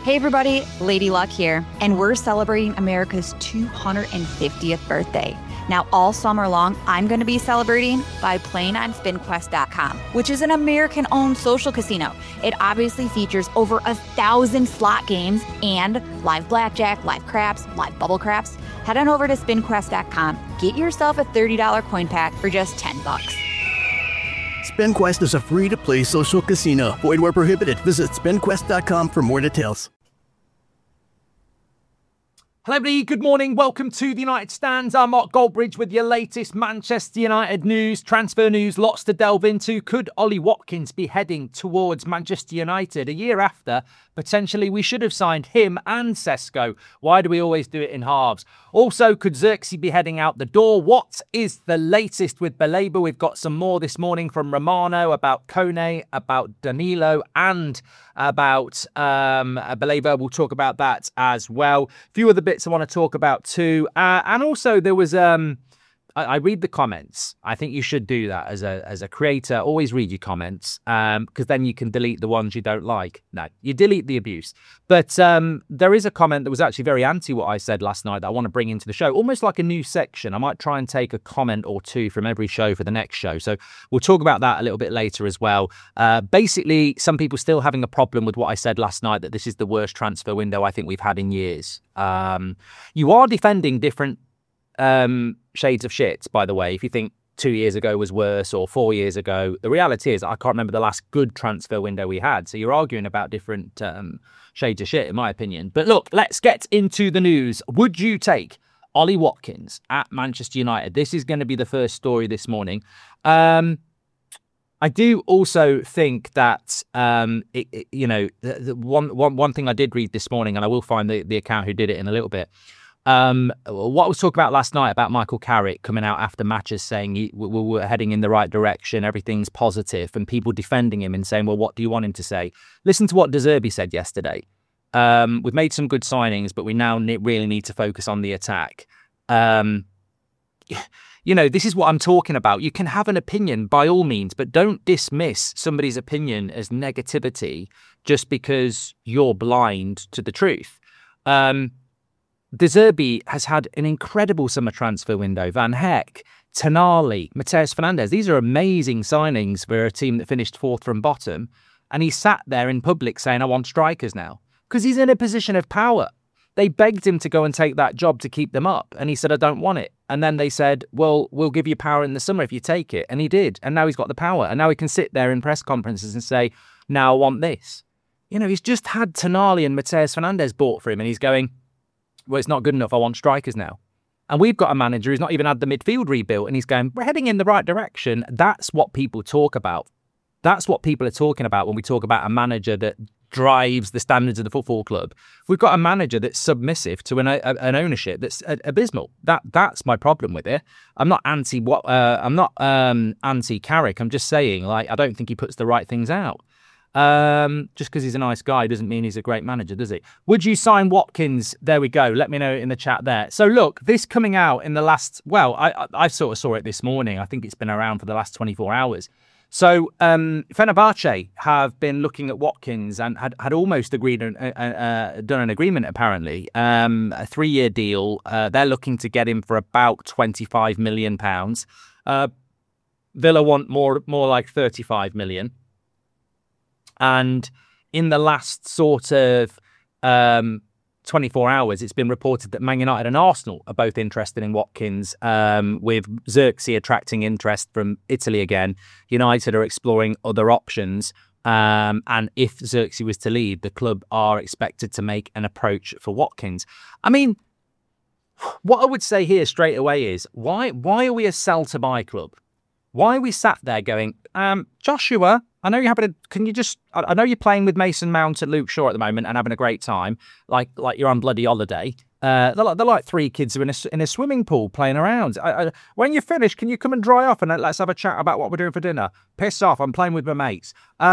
Hey everybody, Lady Luck here, and we're celebrating America's 250th birthday. Now, all summer long, I'm going to be celebrating by playing on SpinQuest.com, which is an American-owned social casino. It obviously features over 1,000 slot games and live blackjack, live craps, live bubble craps. Head on over to SpinQuest.com, get yourself a $30 coin pack for just $10. SpinQuest is a free-to-play social casino. Void where prohibited. Visit SpinQuest.com for more details. Hello everybody, good morning. Welcome to the United Stands. I'm Mark Goldbridge with your latest Manchester United news, transfer news, lots to delve into. Could Ollie Watkins be heading towards Manchester United a year after? Potentially we should have signed him and Sesko. Why do we always do it in halves? Also, could Xerxes be heading out the door? What is the latest with Baleba? We've got some more this morning from Romano about Kone, about Danilo and about Baleba. We'll talk about that as well. A few other bits I want to talk about too. And also there was... I read the comments. I think you should do that as a creator. Always read your comments because then you can delete the ones you don't like. No, you delete the abuse. But there is a comment that was actually very anti what I said last night that I want to bring into the show, almost like a new section. I might try and take a comment or two from every show for the next show. So we'll talk about that a little bit later as well. Basically, some people still having a problem with what I said last night, that this is the worst transfer window I think we've had in years. You are defending different shades of shit, by the way. If you think 2 years ago was worse or 4 years ago, the reality is I can't remember the last good transfer window we had. So you're arguing about different shades of shit, in my opinion. But look, let's get into the news. Would you take Ollie Watkins at Manchester United? This is going to be the first story this morning. I do also think that, the one thing I did read this morning, and I will find the account who did it in a little bit. What I was talking about last night about Michael Carrick coming out after matches saying we're heading in the right direction, everything's positive, and people defending him and saying, well, what do you want him to say? Listen to what De Zerbi said yesterday. We've made some good signings, but we now really need to focus on the attack. This is what I'm talking about. You can have an opinion by all means, but don't dismiss somebody's opinion as negativity just because you're blind to the truth. De Zerbi has had an incredible summer transfer window. Van Heck, Tonali, Mateus Fernandes. These are amazing signings for a team that finished fourth from bottom. And he sat there in public saying, I want strikers now. Because he's in a position of power. They begged him to go and take that job to keep them up. And he said, I don't want it. And then they said, well, we'll give you power in the summer if you take it. And he did. And now he's got the power. And now he can sit there in press conferences and say, now I want this. He's just had Tonali and Mateus Fernandes bought for him. And he's going, well, it's not good enough. I want strikers now. And we've got a manager who's not even had the midfield rebuilt. And he's going, we're heading in the right direction. That's what people talk about. That's what people are talking about when we talk about a manager that drives the standards of the football club. We've got a manager that's submissive to an ownership that's abysmal. That's my problem with it. I'm not anti Carrick. I'm just saying, I don't think he puts the right things out. Just because he's a nice guy doesn't mean he's a great manager, does it? Would you sign Watkins? There we go. Let me know in the chat there. So look, this coming out in the last, I sort of saw it this morning. I think it's been around for the last 24 hours. So Fenerbahce have been looking at Watkins and had almost agreed done an agreement, apparently. A 3-year deal. They're looking to get him for about £25 million. Villa want more like 35 million. And in the last sort of 24 hours, it's been reported that Man United and Arsenal are both interested in Watkins, with Xerxes attracting interest from Italy again. United are exploring other options. And if Xerxes was to leave, the club are expected to make an approach for Watkins. I mean, what I would say here straight away is, why are we a sell-to-buy club? Why are we sat there going, Joshua, I know you're happy to, I know you're playing with Mason Mount and Luke Shaw at the moment and having a great time, like you're on bloody holiday. They're like three kids who are in a swimming pool playing around. When you finish, can you come and dry off and let's have a chat about what we're doing for dinner? Piss off, I'm playing with my mates.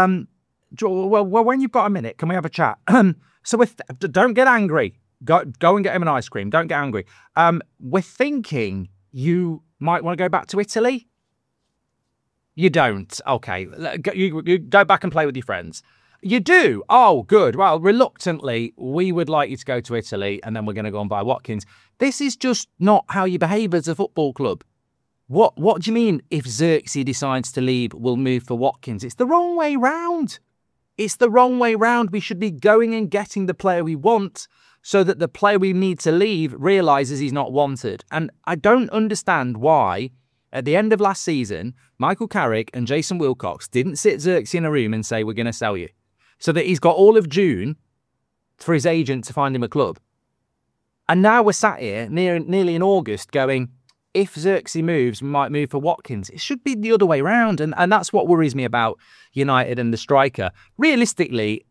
Well, when you've got a minute, can we have a chat? Don't get angry. Go and get him an ice cream. Don't get angry. We're thinking you might want to go back to Italy. You don't. Okay. You go back and play with your friends. You do? Oh, good. Well, reluctantly, we would like you to go to Italy and then we're going to go and buy Watkins. This is just not how you behave as a football club. What do you mean if Xerxes decides to leave, we'll move for Watkins? It's the wrong way round. It's the wrong way round. We should be going and getting the player we want so that the player we need to leave realises he's not wanted. And I don't understand why, at the end of last season, Michael Carrick and Jason Wilcox didn't sit Xerxes in a room and say, we're going to sell you. So that he's got all of June for his agent to find him a club. And now we're sat here nearly in August going, if Xerxes moves, we might move for Watkins. It should be the other way round. And that's what worries me about United and the striker. Realistically,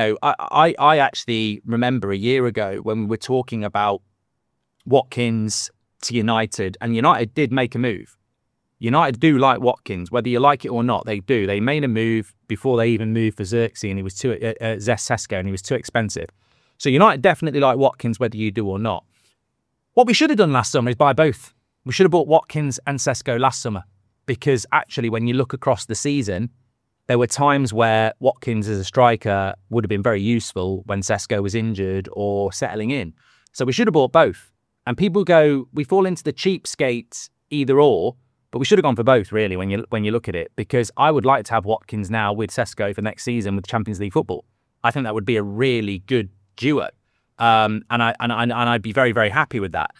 I actually remember a year ago when we were talking about Watkins to United, and United did make a move. United do like Watkins, whether you like it or not, they do. They made a move before they even moved for Xerxes, and he was Sesko, and he was too expensive. So United definitely like Watkins, whether you do or not. What we should have done last summer is buy both. We should have bought Watkins and Sesko last summer, because actually, when you look across the season, there were times where Watkins as a striker would have been very useful when Sesko was injured or settling in. So we should have bought both. And people go, we fall into the cheapskate either or. But we should have gone for both, really, when you look at it, because I would like to have Watkins now with Sesko for next season with Champions League football. I think that would be a really good duo, and I'd be very, very happy with that.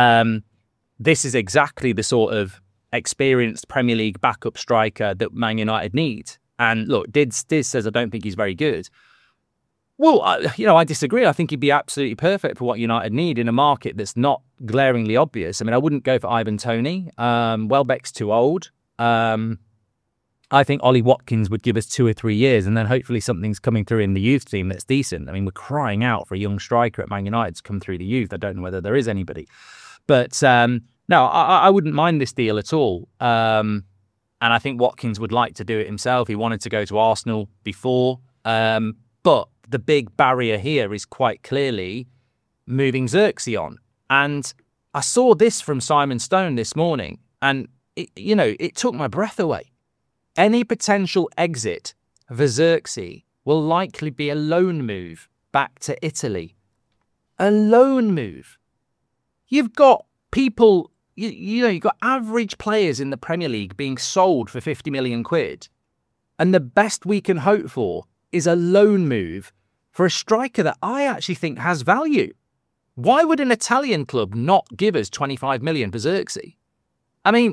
This is exactly the sort of experienced Premier League backup striker that Man United need. And look, Diz says I don't think he's very good. Well, I disagree. I think he'd be absolutely perfect for what United need in a market that's not glaringly obvious. I mean, I wouldn't go for Ivan Toney. Welbeck's too old. I think Ollie Watkins would give us 2 or 3 years, and then hopefully something's coming through in the youth team that's decent. I mean, we're crying out for a young striker at Man United to come through the youth. I don't know whether there is anybody. But no, I wouldn't mind this deal at all. And I think Watkins would like to do it himself. He wanted to go to Arsenal before. But the big barrier here is quite clearly moving Xerxes on. And I saw this from Simon Stone this morning, and it took my breath away. Any potential exit for Xerxes will likely be a loan move back to Italy. A loan move. You've got people, you've got average players in the Premier League being sold for 50 million quid. And the best we can hope for is a loan move for a striker that I actually think has value. Why would an Italian club not give us 25 million for Xerxes? I mean,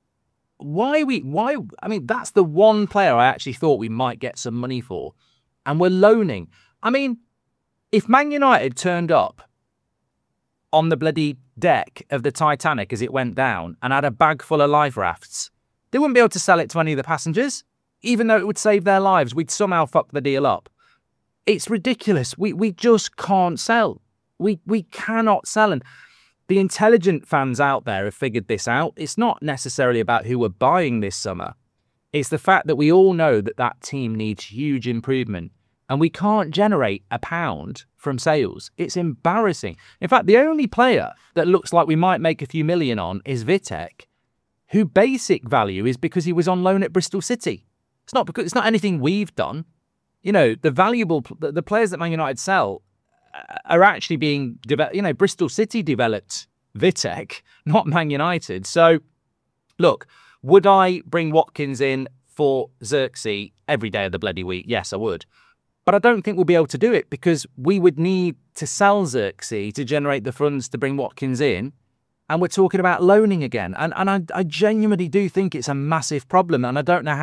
that's the one player I actually thought we might get some money for. And we're loaning. I mean, if Man United turned up on the bloody deck of the Titanic as it went down and had a bag full of life rafts, they wouldn't be able to sell it to any of the passengers. Even though it would save their lives, we'd somehow fuck the deal up. It's ridiculous. We just can't sell. We cannot sell. And the intelligent fans out there have figured this out. It's not necessarily about who we're buying this summer. It's the fact that we all know that team needs huge improvement. And we can't generate £1 from sales. It's embarrassing. In fact, the only player that looks like we might make a few million on is Vitek, who basic value is because he was on loan at Bristol City. It's not anything we've done. The players that Man United sell are actually being developed. Bristol City developed Vitek, not Man United. So, look, would I bring Watkins in for Xerxes every day of the bloody week? Yes, I would. But I don't think we'll be able to do it because we would need to sell Xerxes to generate the funds to bring Watkins in. And we're talking about loaning again. And I genuinely do think it's a massive problem. And I don't know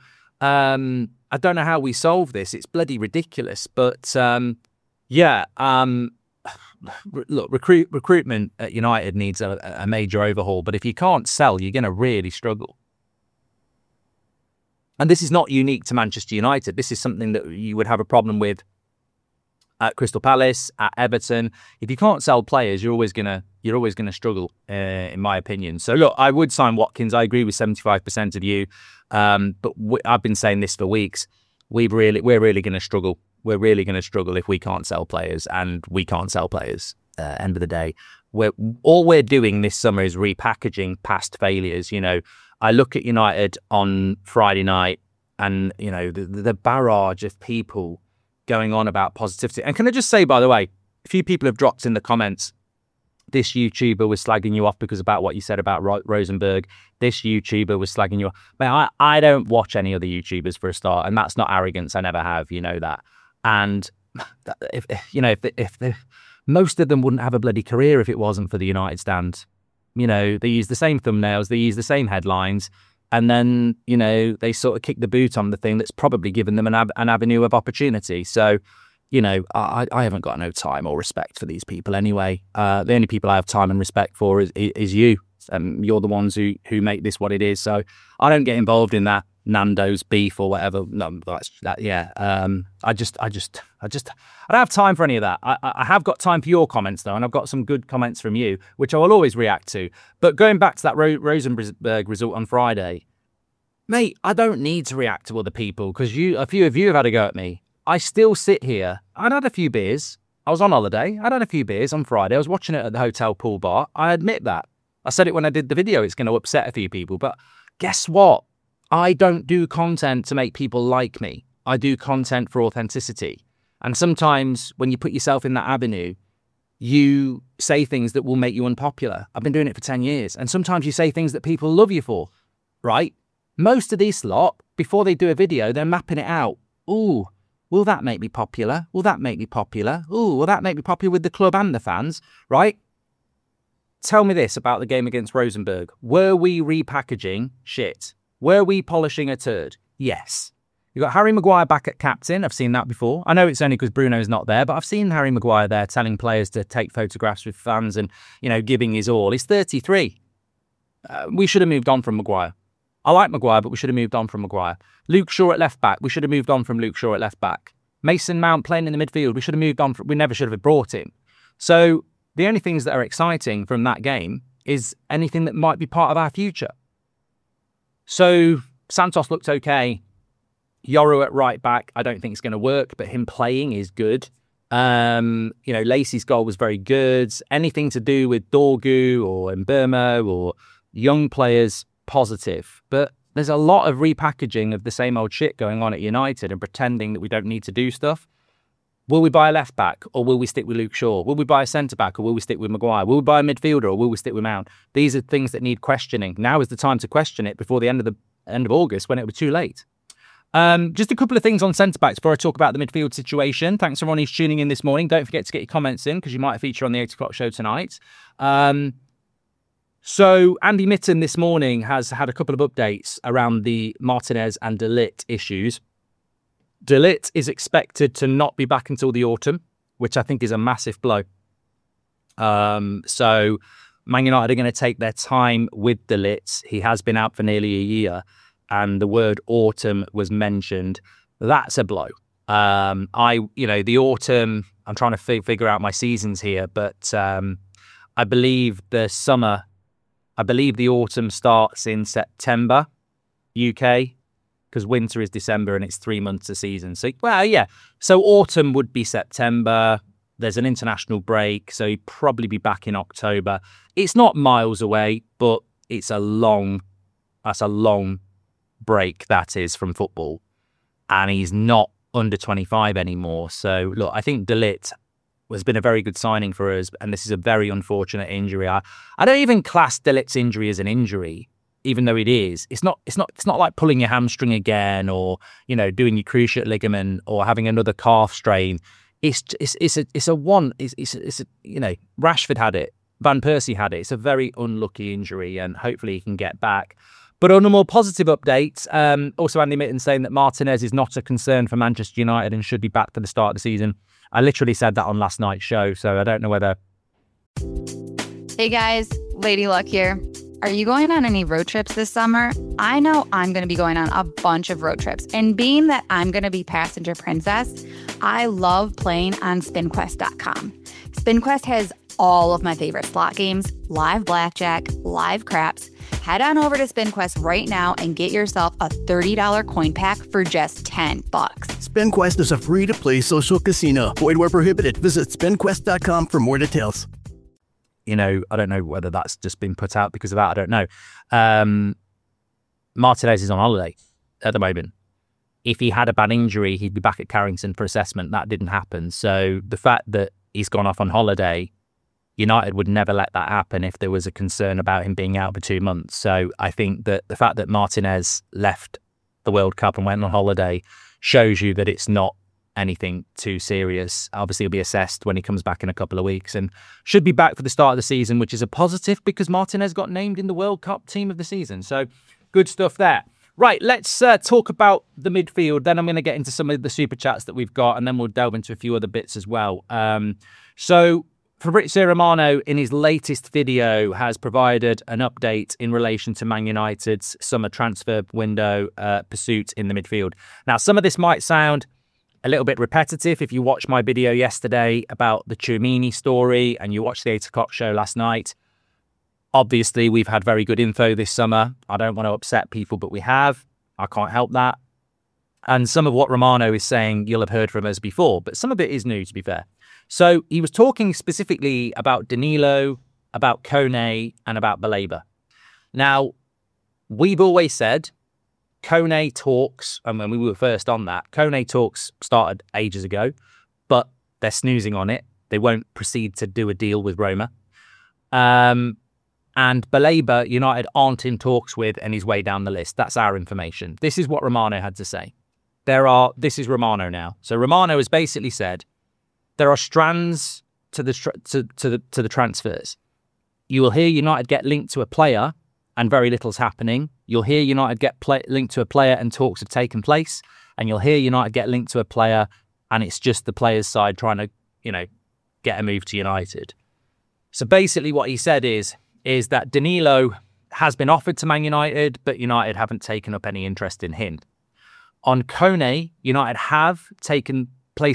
how we solve this. It's bloody ridiculous. But look, recruitment at United needs a major overhaul. But if you can't sell, you're going to really struggle. And this is not unique to Manchester United. This is something that you would have a problem with at Crystal Palace, at Everton. If you can't sell players, you're always gonna struggle, in my opinion. So look, I would sign Watkins. I agree with 75% of you, but I've been saying this for weeks. We're really going to struggle. We're really going to struggle if we can't sell players, and we can't sell players. End of the day, all we're doing this summer is repackaging past failures. I look at United on Friday night, and the barrage of people going on about positivity. And can I just say, by the way, a few people have dropped in the comments, this YouTuber was slagging you off because about what you said about Rosenberg. This YouTuber was slagging you off. But I don't watch any other YouTubers for a start, and that's not arrogance. I never have, you know that. And if most of them wouldn't have a bloody career if it wasn't for the United Stand. You know, they use the same thumbnails, they use the same headlines, and then, you know, they sort of kick the boot on the thing that's probably given them an avenue of opportunity. So, you know, I haven't got no time or respect for these people anyway. The only people I have time and respect for is you. You're the ones who make this what it is. So I don't get involved in that Nando's beef or whatever. No, that's that. Yeah. I don't have time for any of that. I have got time for your comments though, and I've got some good comments from you, which I will always react to. But going back to that Rosenberg result on Friday, mate, I don't need to react to other people because a few of you have had a go at me. I still sit here. I'd had a few beers. I was on holiday. I'd had a few beers on Friday. I was watching it at the hotel pool bar. I admit that. I said it when I did the video. It's going to upset a few people. But guess what? I don't do content to make people like me. I do content for authenticity. And sometimes when you put yourself in that avenue, you say things that will make you unpopular. I've been doing it for 10 years. And sometimes you say things that people love you for, right? Most of these lot, before they do a video, they're mapping it out. Ooh, will that make me popular? Will that make me popular? Ooh, will that make me popular with the club and the fans, right? Tell me this about the game against Rosenberg. Were we repackaging shit? Were we polishing a turd? Yes. You've got Harry Maguire back at captain. I've seen that before. I know it's only because Bruno's not there, but I've seen Harry Maguire there telling players to take photographs with fans and, you know, giving his all. He's 33. We should have moved on from Maguire. I like Maguire, but we should have moved on from Maguire. Luke Shaw at left back. We should have moved on from Luke Shaw at left back. Mason Mount playing in the midfield. We should have moved on. We never should have brought him. So the only things that are exciting from that game is anything that might be part of our future. So Santos looked okay. Yoru at right back, I don't think it's going to work, but him playing is good. You know, Lacey's goal was very good. Anything to do with Dorgu or Mbeumo or young players, positive. But there's a lot of repackaging of the same old shit going on at United and pretending that we don't need to do stuff. Will we buy a left back or will we stick with Luke Shaw? Will we buy a centre back or will we stick with Maguire? Will we buy a midfielder or will we stick with Mount? These are things that need questioning. Now is the time to question it before the end of August when it was too late. Just a couple of things on centre-backs before I talk about the midfield situation. Thanks everyone who's tuning in this morning. Don't forget to get your comments in because you might feature on the 8 o'clock show tonight. So Andy Mitten this morning has had a couple of updates around the Martinez and De Ligt issues. De Ligt is expected to not be back until the autumn, which I think is a massive blow. So Man United are going to take their time with De Ligt. He has been out for nearly a year. And the word autumn was mentioned. That's a blow. The autumn, I'm trying to figure out my seasons here, but I believe the autumn starts in September, UK, because winter is December and it's 3 months a season. So, well, yeah. So autumn would be September. There's an international break, so he'd probably be back in October. It's not miles away, but that's a long break that is from football, and he's not under 25 anymore. So look, I think De Ligt has been a very good signing for us, and this is a very unfortunate injury. I don't even class De Ligt's injury as an injury, even though it is. It's not like pulling your hamstring again, or doing your cruciate ligament, or having another calf strain. Rashford had it, Van Persie had it. It's a very unlucky injury, and hopefully he can get back. But on a more positive update, also Andy Mitten saying that Martinez is not a concern for Manchester United and should be back for the start of the season. I literally said that on last night's show, so I don't know whether... Hey guys, Lady Luck here. Are you going on any road trips this summer? I know I'm going to be going on a bunch of road trips. And being that I'm going to be passenger princess, I love playing on SpinQuest.com. SpinQuest has all of my favorite slot games, live blackjack, live craps. Head on over to SpinQuest right now and get yourself a $30 coin pack for just $10. SpinQuest is a free-to-play social casino. Void where prohibited. Visit SpinQuest.com for more details. I don't know whether that's just been put out because of that. I don't know. Martinez is on holiday at the moment. if he had a bad injury, he'd be back at Carrington for assessment. That didn't happen. So the fact that he's gone off on holiday, United would never let that happen if there was a concern about him being out for 2 months. So I think that the fact that Martinez left the World Cup and went on holiday shows you that it's not anything too serious. Obviously, he'll be assessed when he comes back in a couple of weeks and should be back for the start of the season, which is a positive because Martinez got named in the World Cup team of the season. So good stuff there. Right, let's talk about the midfield. Then I'm going to get into some of the super chats that we've got, and then we'll delve into a few other bits as well. So Fabrizio Romano, in his latest video, has provided an update in relation to Man United's summer transfer window pursuit in the midfield. Now, some of this might sound a little bit repetitive if you watched my video yesterday about the Tchouaméni story and you watched the 8 o'clock show last night. Obviously, we've had very good info this summer. I don't want to upset people, but we have. I can't help that. And some of what Romano is saying, you'll have heard from us before, but some of it is new, to be fair. So he was talking specifically about Danilo, about Kone, and about Baleba. Now, we've always said Kone talks, and when we were first on that, Kone talks started ages ago, but they're snoozing on it. They won't proceed to do a deal with Roma. And Baleba, United aren't in talks with, and he's way down the list. That's our information. This is what Romano had to say. This is Romano now. So Romano has basically said there are strands to the transfers. You will hear United get linked to a player, and very little's happening. You'll hear United get linked to a player, and talks have taken place. And you'll hear United get linked to a player, and it's just the player's side trying to, get a move to United. So basically, what he said is that Danilo has been offered to Man United, but United haven't taken up any interest in him. On Kone, United have taken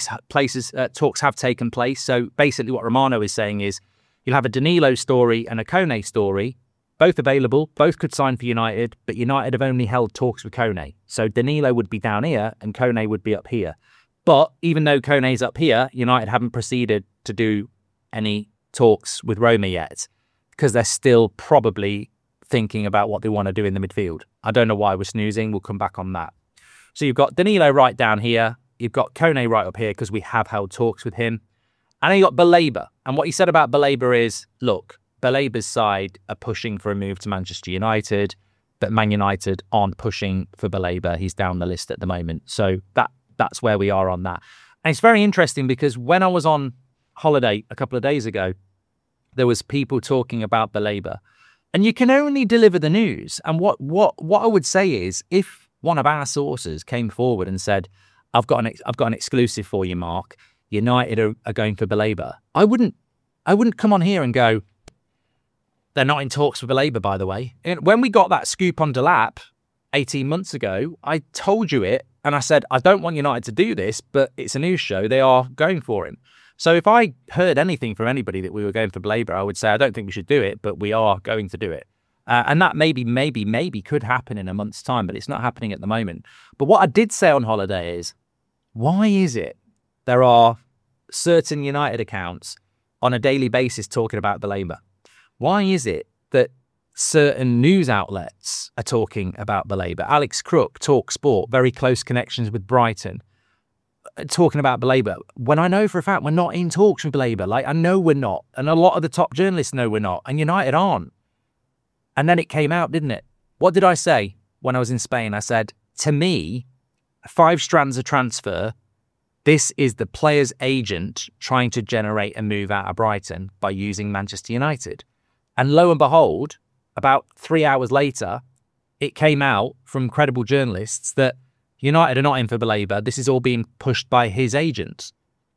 talks have taken place. So basically what Romano is saying is you'll have a Danilo story and a Kone story, both available, both could sign for United, but United have only held talks with Kone. So Danilo would be down here and Kone would be up here. But even though Kone's up here, United haven't proceeded to do any talks with Roma yet, because they're still probably thinking about what they want to do in the midfield. I don't know why we're snoozing. We'll come back on that. So you've got Danilo right down here. You've got Kone right up here because we have held talks with him. And then you've got Baleba. And what he said about Baleba is, look, Baleba's side are pushing for a move to Manchester United, but Man United aren't pushing for Baleba. He's down the list at the moment. So that's where we are on that. And it's very interesting because when I was on holiday a couple of days ago, there was people talking about Baleba, and you can only deliver the news. And what I would say is, if one of our sources came forward and said, "I've got an exclusive for you, Mark. United are going for Baleba," I wouldn't come on here and go, "They're not in talks with Baleba, by the way." And when we got that scoop on Delap 18 months ago, I told you it, and I said, "I don't want United to do this, but it's a news show. They are going for him." So if I heard anything from anybody that we were going for Baleba, I would say, I don't think we should do it, but we are going to do it. And that maybe could happen in a month's time, but it's not happening at the moment. But what I did say on holiday is, why is it there are certain United accounts on a daily basis talking about Baleba? Why is it that certain news outlets are talking about Baleba? Alex Crook, Talk Sport, very close connections with Brighton, talking about Baleba, when I know for a fact we're not in talks with Baleba. Like, I know we're not, and a lot of the top journalists know we're not, and United aren't. And then it came out, didn't it? What did I say when I was in Spain? I said, to me, 5 strands of transfer, this is the player's agent trying to generate a move out of Brighton by using Manchester United. And lo and behold, about 3 hours later, it came out from credible journalists that United are not in for Baleba. This is all being pushed by his agents.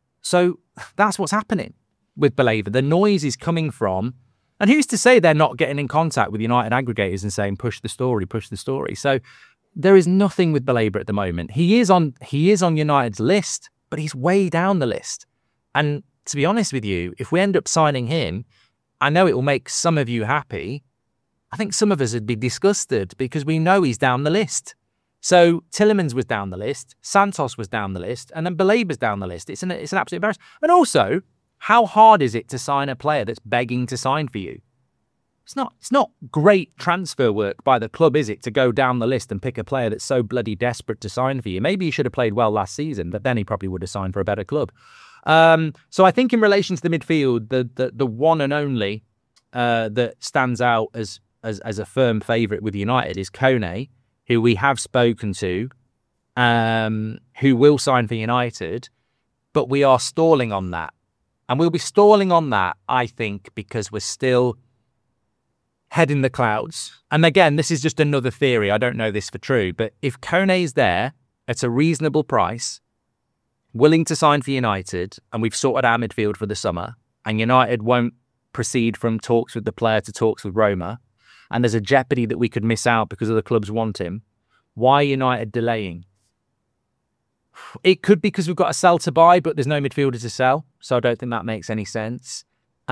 So that's what's happening with Baleba. The noise is coming from, and who's to say they're not getting in contact with United aggregators and saying, push the story, push the story. So there is nothing with Baleba at the moment. He is on United's list, but he's way down the list. And to be honest with you, if we end up signing him, I know it will make some of you happy. I think some of us would be disgusted because we know he's down the list. So Tielemans was down the list, Santos was down the list, and then Baleba's down the list. It's an absolute embarrassment. And also, how hard is it to sign a player that's begging to sign for you? It's not great transfer work by the club, is it, to go down the list and pick a player that's so bloody desperate to sign for you? Maybe he should have played well last season, but then he probably would have signed for a better club. So I think in relation to the midfield, the one and only that stands out as a firm favourite with United is Kone, who we have spoken to, who will sign for United, but we are stalling on that. And we'll be stalling on that, I think, because we're still head in the clouds. And again, this is just another theory. I don't know this for true, but if Kone is there at a reasonable price, willing to sign for United, and we've sorted our midfield for the summer, and United won't proceed from talks with the player to talks with Roma, and there's a jeopardy that we could miss out because other clubs want him, why United delaying? It could be because we've got a sell to buy, but there's no midfielder to sell, so I don't think that makes any sense.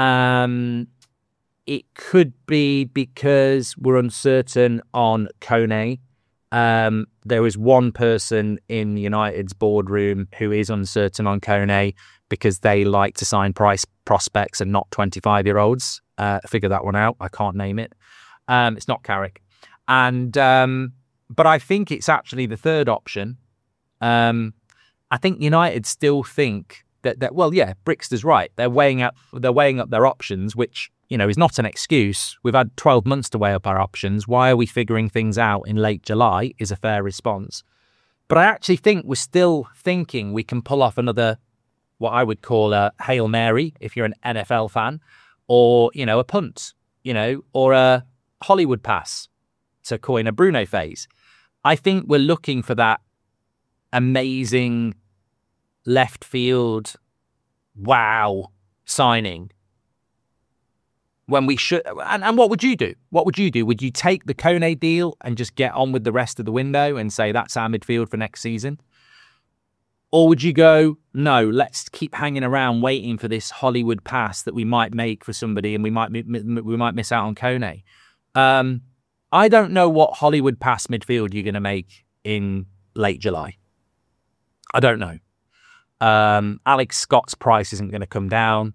It could be because we're uncertain on Kone. There is one person in United's boardroom who is uncertain on Kone because they like to sign price prospects and not 25-year-olds. Figure that one out. I can't name it. It's not Carrick. But I think it's actually the third option. I think United still think that well, yeah, Brixton's right. They're weighing up their options, which, you know, is not an excuse. We've had 12 months to weigh up our options. Why are we figuring things out in late July is a fair response. But I actually think we're still thinking we can pull off another, what I would call a Hail Mary, if you're an NFL fan, or, you know, a punt, you know, or a Hollywood pass, to coin a Bruno phase. I think we're looking for that amazing left field wow signing when we should. And what would you do? What would you do? Would you take the Kone deal and just get on with the rest of the window and say that's our midfield for next season? Or would you go, no, let's keep hanging around waiting for this Hollywood pass that we might make for somebody and we might miss out on Kone? I don't know what Hollywood pass midfield you're going to make in late July. I don't know. Alex Scott's price isn't going to come down.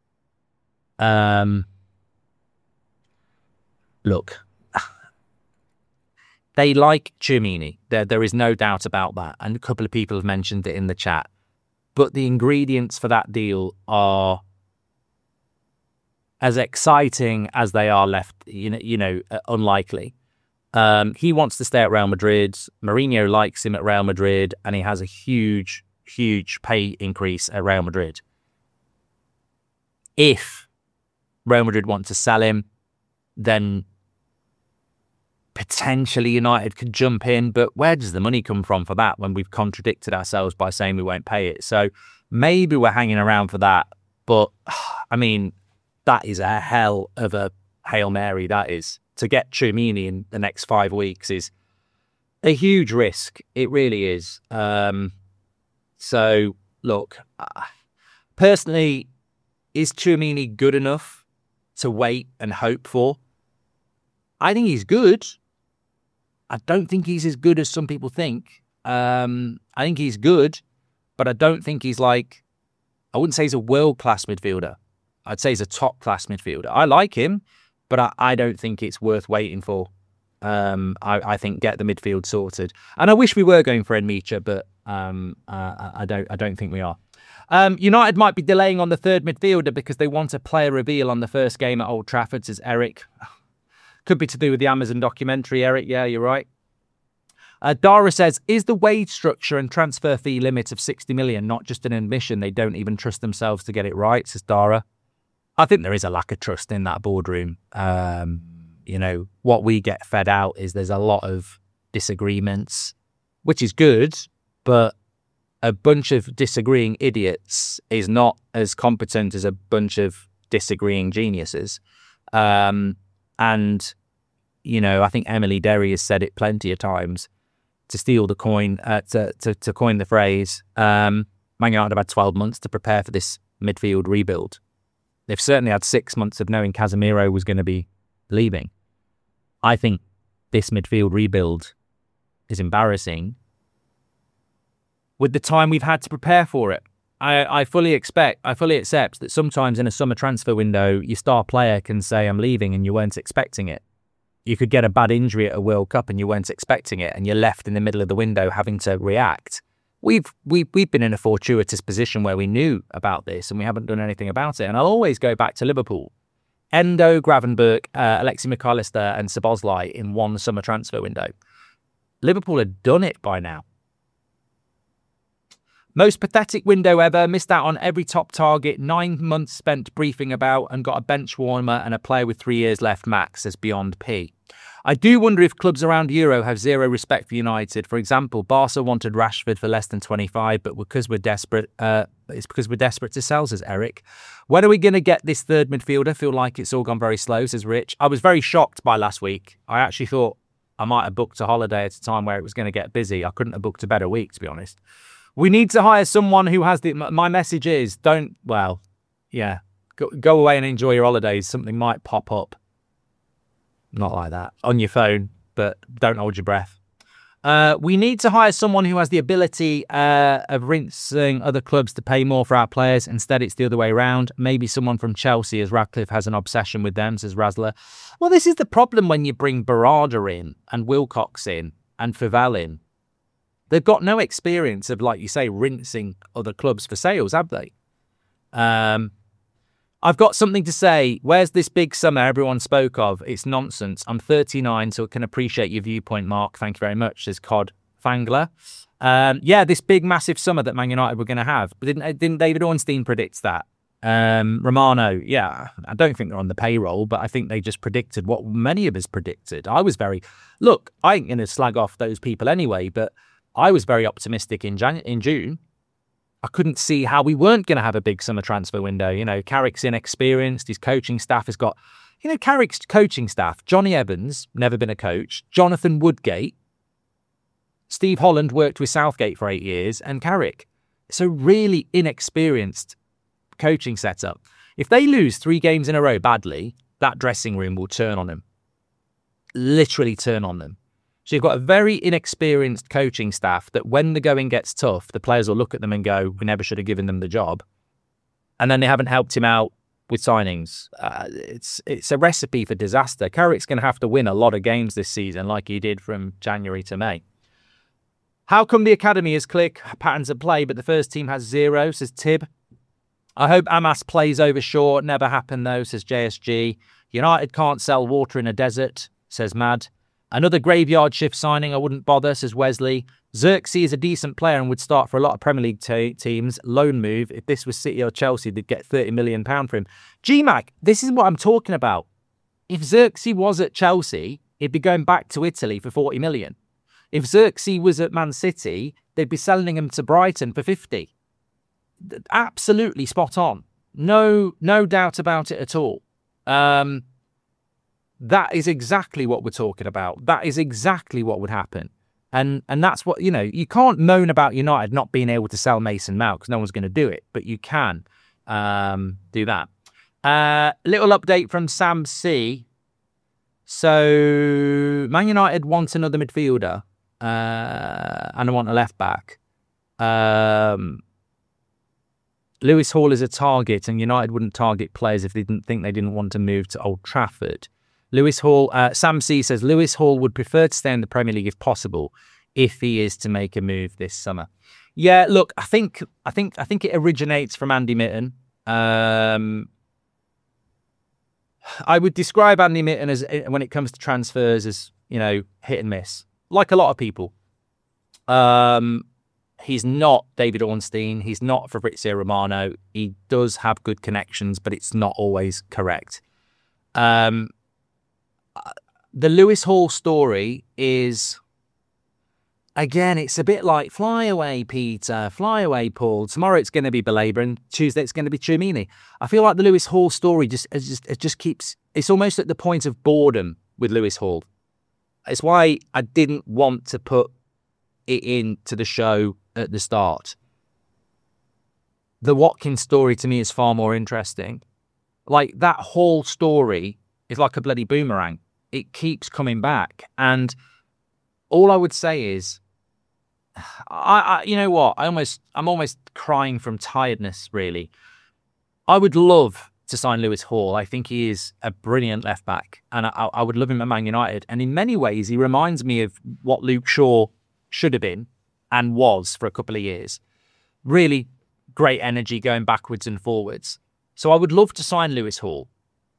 Look, they like Tchouaméni. There is no doubt about that. And a couple of people have mentioned it in the chat. But the ingredients for that deal are as exciting as they are unlikely. He wants to stay at Real Madrid. Mourinho likes him at Real Madrid, and he has a huge pay increase at Real Madrid. If Real Madrid want to sell him, then potentially United could jump in, but where does the money come from for that when we've contradicted ourselves by saying we won't pay it? So maybe we're hanging around for that, but I mean, that is a hell of a Hail Mary, that is. To get Tchouaméni in the next 5 weeks is a huge risk. It really is. So, look, personally, is Tchouaméni good enough to wait and hope for? I think he's good. I don't think he's as good as some people think. I think he's good, but I don't think he's I wouldn't say he's a world-class midfielder. I'd say he's a top-class midfielder. I like him, but I don't think it's worth waiting for. I think get the midfield sorted. And I wish we were going for Nmecha, but I don't think we are. United might be delaying on the third midfielder because they want a player reveal on the first game at Old Trafford, says Eric. Could be to do with the Amazon documentary, Eric. Yeah, you're right. Dara says, is the wage structure and transfer fee limit of 60 million not just an admission they don't even trust themselves to get it right, says Dara. I think there is a lack of trust in that boardroom. What we get fed out is there's a lot of disagreements, which is good, but a bunch of disagreeing idiots is not as competent as a bunch of disagreeing geniuses. I think Emily Derry has said it plenty of times. To steal the coin, to coin the phrase, Man United have had 12 months to prepare for this midfield rebuild. They've certainly had 6 months of knowing Casemiro was going to be leaving. I think this midfield rebuild is embarrassing with the time we've had to prepare for it. I fully accept that sometimes in a summer transfer window, your star player can say, I'm leaving, and you weren't expecting it. You could get a bad injury at a World Cup and you weren't expecting it, and you're left in the middle of the window having to react. We've been in a fortuitous position where we knew about this and we haven't done anything about it. And I'll always go back to Liverpool. Endo, Gravenberch, Alexi McAllister and Szoboszlai in one summer transfer window. Liverpool had done it by now. Most pathetic window ever, missed out on every top target, 9 months spent briefing about and got a bench warmer and a player with 3 years left max, says Beyond P. I do wonder if clubs around Euro have zero respect for United. For example, Barca wanted Rashford for less than 25, but because we're desperate, it's because we're desperate to sell, says Eric. When are we going to get this third midfielder? Feel like it's all gone very slow, says Rich. I was very shocked by last week. I actually thought I might have booked a holiday at a time where it was going to get busy. I couldn't have booked a better week, to be honest. We need to hire someone who has my message is, go away and enjoy your holidays. Something might pop up. Not like that. On your phone, but don't hold your breath. We need to hire someone who has the ability of rinsing other clubs to pay more for our players. Instead, it's the other way around. Maybe someone from Chelsea, as Radcliffe has an obsession with them, says Razzler. Well, this is the problem when you bring Barada in and Wilcox in and Favel in. They've got no experience of, like you say, rinsing other clubs for sales, have they? I've got something to say. Where's this big summer everyone spoke of? It's nonsense. I'm 39, so I can appreciate your viewpoint, Mark. Thank you very much, says Cod Fangler. This big, massive summer that Man United were going to have. Didn't David Ornstein predict that? Romano, I don't think they're on the payroll, but I think they just predicted what many of us predicted. I ain't going to slag off those people anyway, but I was very optimistic in June. I couldn't see how we weren't going to have a big summer transfer window. You know, Carrick's inexperienced. His coaching staff has got... Carrick's coaching staff, Johnny Evans, never been a coach. Jonathan Woodgate. Steve Holland worked with Southgate for 8 years. And Carrick. It's a really inexperienced coaching setup. If they lose 3 games in a row badly, that dressing room will turn on them. Literally turn on them. So you've got a very inexperienced coaching staff that when the going gets tough, the players will look at them and go, we never should have given them the job. And then they haven't helped him out with signings. It's a recipe for disaster. Carrick's going to have to win a lot of games this season like he did from January to May. How come the academy is click patterns of play, but the first team has 0, says Tib. I hope Amas plays over Shaw. Never happened though, says JSG. United can't sell water in a desert, says Mad. Another graveyard shift signing, I wouldn't bother, says Wesley. Xerxes is a decent player and would start for a lot of Premier League teams. Loan move. If this was City or Chelsea, they'd get £30 million for him. GMAC, this is what I'm talking about. If Xerxes was at Chelsea, he'd be going back to Italy for 40 million. If Xerxes was at Man City, they'd be selling him to Brighton for 50. Absolutely spot on. No doubt about it at all. That is exactly what we're talking about. That is exactly what would happen. And that's what, you can't moan about United not being able to sell Mason Mount because no one's going to do it, but you can do that. Little update from Sam C. So, Man United wants another midfielder and I want a left back. Lewis Hall is a target and United wouldn't target players if they didn't want to move to Old Trafford. Lewis Hall, Sam C says Lewis Hall would prefer to stay in the Premier League if possible, if he is to make a move this summer. Yeah, look, I think it originates from Andy Mitten. I would describe Andy Mitten as, when it comes to transfers, as hit and miss, like a lot of people. He's not David Ornstein. He's not Fabrizio Romano. He does have good connections, but it's not always correct. The Lewis Hall story is, again, it's a bit like fly away, Peter, fly away, Paul. Tomorrow it's going to be Belabor and Tuesday it's going to be Tchouameni. I feel like the Lewis Hall story just keeps, it's almost at the point of boredom with Lewis Hall. It's why I didn't want to put it into the show at the start. The Watkins story to me is far more interesting. Like, that whole story is like a bloody boomerang. It keeps coming back. And all I would say is, you know what? I'm almost crying from tiredness, really. I would love to sign Lewis Hall. I think he is a brilliant left back, and I would love him at Man United. And in many ways, he reminds me of what Luke Shaw should have been and was for a couple of years. Really great energy going backwards and forwards. So I would love to sign Lewis Hall.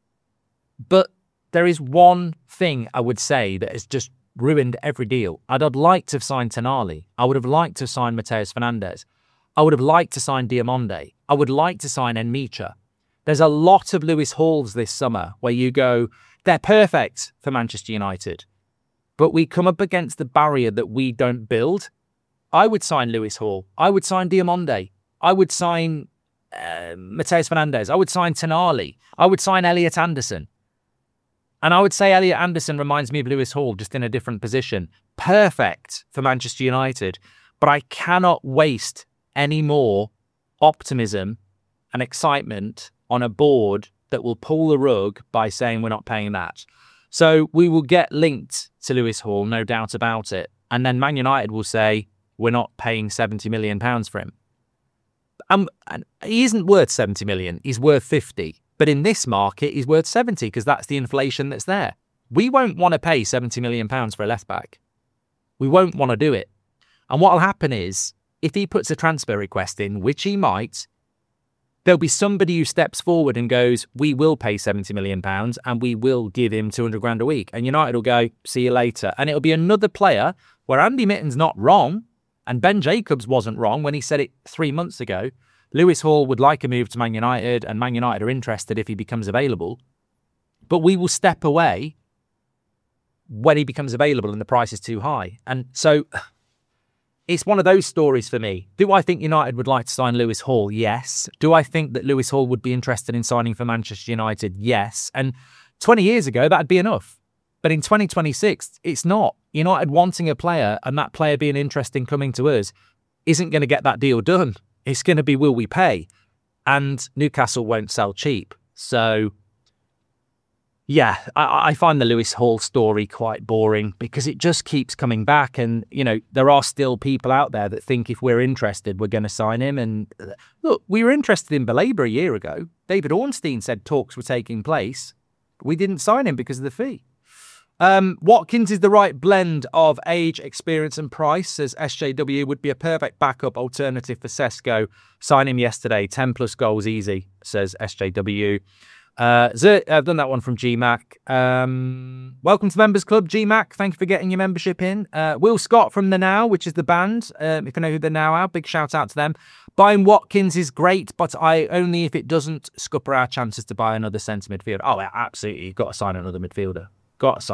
But there is one thing I would say that has just ruined every deal. I'd like to have signed Tonali. I would have liked to have signed Matheus Fernandes. I would have liked to sign Diamonde. I would like to sign Enmicha. There's a lot of Lewis Halls this summer where you go, they're perfect for Manchester United. But we come up against the barrier that we don't build. I would sign Lewis Hall. I would sign Diamonde. I would sign Matheus Fernandes. I would sign Tonali. I would sign Elliot Anderson. And I would say Elliot Anderson reminds me of Lewis Hall, just in a different position. Perfect for Manchester United. But I cannot waste any more optimism and excitement on a board that will pull the rug by saying we're not paying that. So we will get linked to Lewis Hall, no doubt about it. And then Man United will say, we're not paying £70 million for him. And he isn't worth 70 million. He's worth 50. But in this market, he's worth 70 because that's the inflation that's there. We won't want to pay £70 million for a left back. We won't want to do it. And what will happen is, if he puts a transfer request in, which he might, there'll be somebody who steps forward and goes, we will pay £70 million and we will give him 200 grand a week. And United will go, see you later. And it'll be another player where Andy Mitten's not wrong. And Ben Jacobs wasn't wrong when he said it 3 months ago. Lewis Hall would like a move to Man United, and Man United are interested if he becomes available. But we will step away when he becomes available and the price is too high. And so it's one of those stories for me. Do I think United would like to sign Lewis Hall? Yes. Do I think that Lewis Hall would be interested in signing for Manchester United? Yes. And 20 years ago, that'd be enough. But in 2026, it's not. United wanting a player and that player being interested in coming to us isn't going to get that deal done. It's going to be, will we pay? And Newcastle won't sell cheap. So, yeah, I find the Lewis Hall story quite boring because it just keeps coming back. And, you know, there are still people out there that think if we're interested, we're going to sign him. And look, we were interested in Baleba a year ago. David Ornstein said talks were taking place. We didn't sign him because of the fee. Watkins is the right blend of age, experience and price, says SJW. Would be a perfect backup alternative for Sesko. Sign him yesterday. 10 plus goals easy, says SJW. I've done that one from GMAC. Welcome to the Members Club, GMAC. Thank you for getting your membership in. Will Scott from The Now, which is the band. If you know who The Now are, big shout out to them. Buying Watkins is great, but only if it doesn't scupper our chances to buy another centre midfielder. Oh, yeah, absolutely. You've got to sign another midfielder. Thoughts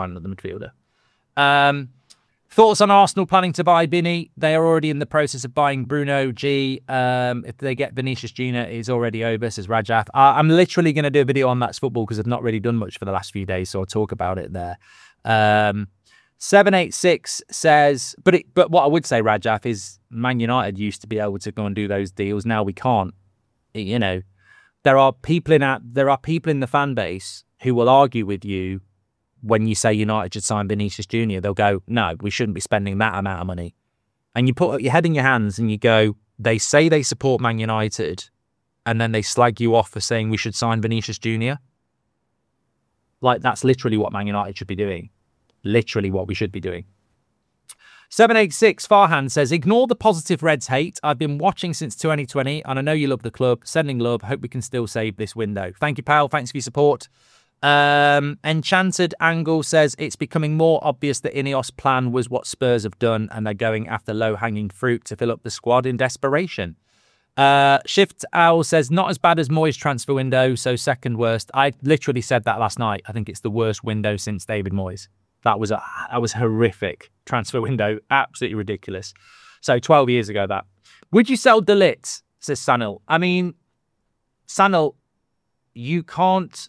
on Arsenal planning to buy Vinny? They are already in the process of buying Bruno G. If they get Vinicius Junior, it's already over, says Rajaf. I'm literally going to do a video on That's Football because I've not really done much for the last few days, so I'll talk about it there. 786 says, but what I would say, Rajaf, is Man United used to be able to go and do those deals. Now we can't. You know, there are people in the fan base who will argue with you. When you say United should sign Vinicius Junior, they'll go, no, we shouldn't be spending that amount of money. And you put your head in your hands and you go, they say they support Man United and then they slag you off for saying we should sign Vinicius Junior. Like, that's literally what Man United should be doing. Literally what we should be doing. 786 Farhan says, ignore the positive Reds hate. I've been watching since 2020 and I know you love the club. Sending love. Hope we can still save this window. Thank you, pal. Thanks for your support. Enchanted Angle says it's becoming more obvious that Ineos' plan was what Spurs have done and they're going after low-hanging fruit to fill up the squad in desperation. Shift Owl says not as bad as Moyes' transfer window, so second worst. I literally said that last night. I think it's the worst window since David Moyes. That was horrific transfer window. Absolutely ridiculous. So 12 years ago that. Would you sell De Ligt, says Sanil. I mean, Sanil, you can't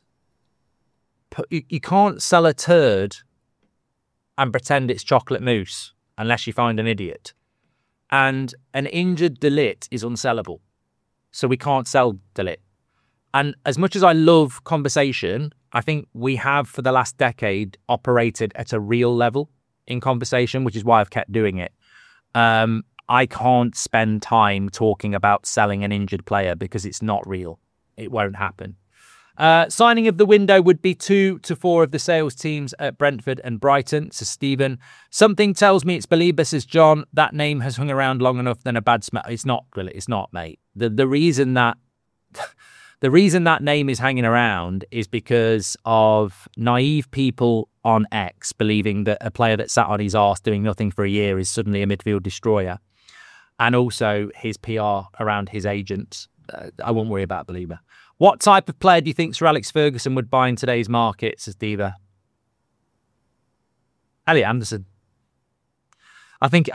sell a turd and pretend it's chocolate mousse unless you find an idiot. And an injured De Ligt is unsellable. So we can't sell De Ligt. And as much as I love conversation, I think we have for the last decade operated at a real level in conversation, which is why I've kept doing it. I can't spend time talking about selling an injured player because it's not real. It won't happen. Signing of the window would be 2 to 4 of the sales teams at Brentford and Brighton. So, Stephen, something tells me it's Baleba, says John. That name has hung around long enough than a bad smell. It's not, really. It's not, mate. The reason that name is hanging around is because of naive people on X believing that a player that sat on his arse doing nothing for a year is suddenly a midfield destroyer. And also his PR around his agent. I won't worry about Baleba. What type of player do you think Sir Alex Ferguson would buy in today's market, says Diva? Elliot Anderson. I think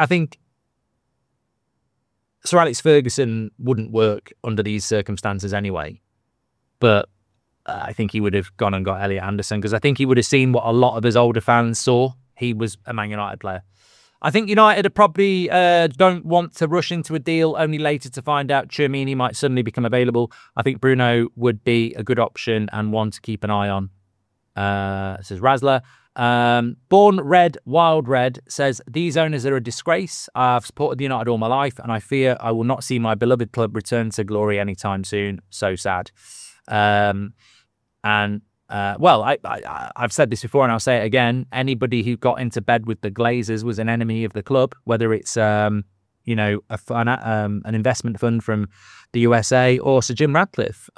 Sir Alex Ferguson wouldn't work under these circumstances anyway. But I think he would have gone and got Elliot Anderson because I think he would have seen what a lot of his older fans saw. He was a Man United player. I think United are probably don't want to rush into a deal only later to find out Tchouaméni might suddenly become available. I think Bruno would be a good option and one to keep an eye on, says Razzler. Born Red, Wild Red says, these owners are a disgrace. I've supported United all my life and I fear I will not see my beloved club return to glory anytime soon. So sad. I've said this before and I'll say it again. Anybody who got into bed with the Glazers was an enemy of the club, whether it's, an investment fund from the USA or Sir Jim Ratcliffe.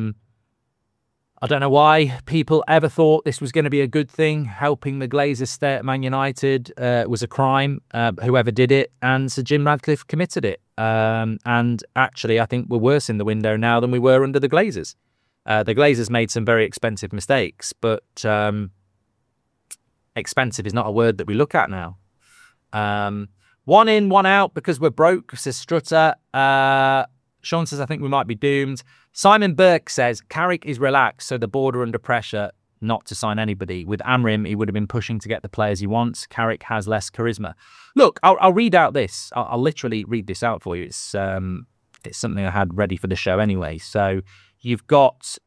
I don't know why people ever thought this was going to be a good thing. Helping the Glazers stay at Man United was a crime, whoever did it, and Sir Jim Ratcliffe committed it. And actually, I think we're worse in the window now than we were under the Glazers. The Glazers made some very expensive mistakes, but expensive is not a word that we look at now. One in, one out because we're broke, says Strutter. Sean says, I think we might be doomed. Simon Burke says, Carrick is relaxed, so the board are under pressure not to sign anybody. With Amrim, he would have been pushing to get the players he wants. Carrick has less charisma. Look, I'll read out this. I'll literally read this out for you. It's something I had ready for the show anyway. So you've got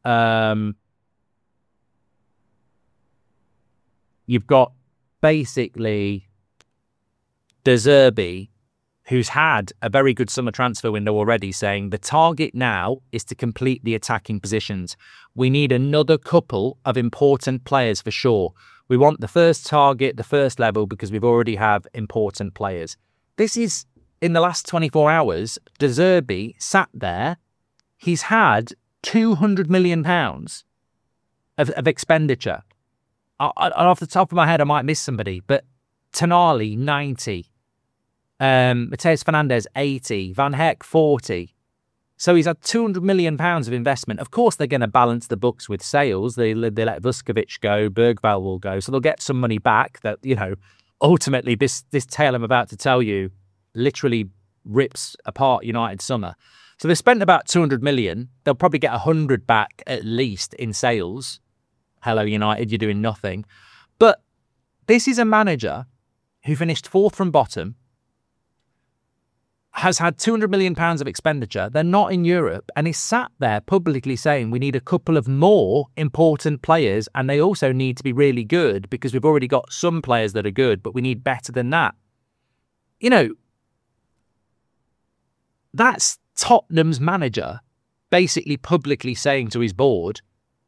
basically De Zerbi, who's had a very good summer transfer window already, saying the target now is to complete the attacking positions. We need another couple of important players for sure. We want the first target, the first level, because we've already have important players. This is, in the last 24 hours, De Zerbi sat there. He's had £200 million of expenditure. Off the top of my head, I might miss somebody, but Tonali, 90. Mateus Fernandes, 80. Van Heck, 40. So he's had £200 million of investment. Of course, they're going to balance the books with sales. They let Vuskovic go, Bergvall will go. So they'll get some money back that, ultimately this tale I'm about to tell you literally rips apart United summer. So they spent about 200 million. They'll probably get 100 back at least in sales. Hello, United, you're doing nothing. But this is a manager who finished fourth from bottom, has had £200 million of expenditure. They're not in Europe and is sat there publicly saying we need a couple of more important players and they also need to be really good because we've already got some players that are good, but we need better than that. That's Tottenham's manager basically publicly saying to his board,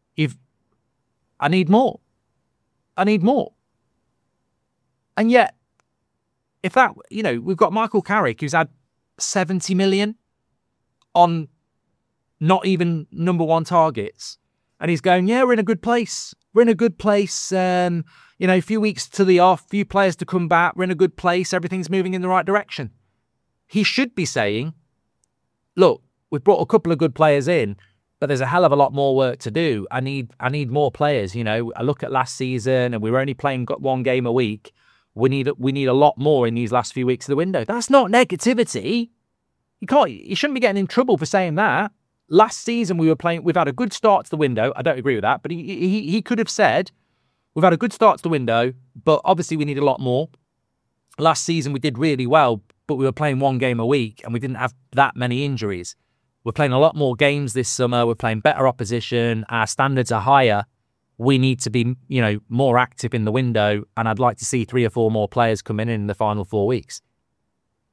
I need more. I need more. And yet, if that, we've got Michael Carrick who's had 70 million on not even number one targets. And he's going, yeah, we're in a good place. We're in a good place. A few weeks to the off, few players to come back. We're in a good place. Everything's moving in the right direction. He should be saying, look, we've brought a couple of good players in, but there's a hell of a lot more work to do. I need more players. I look at last season and we were only playing one game a week. We need a lot more in these last few weeks of the window. That's not negativity. You shouldn't be getting in trouble for saying that. Last season we've had a good start to the window. I don't agree with that, but he could have said, we've had a good start to the window, but obviously we need a lot more. Last season we did really well, but we were playing one game a week and we didn't have that many injuries. We're playing a lot more games this summer. We're playing better opposition. Our standards are higher. We need to be, more active in the window, and I'd like to see 3 or 4 more players come in the final 4 weeks.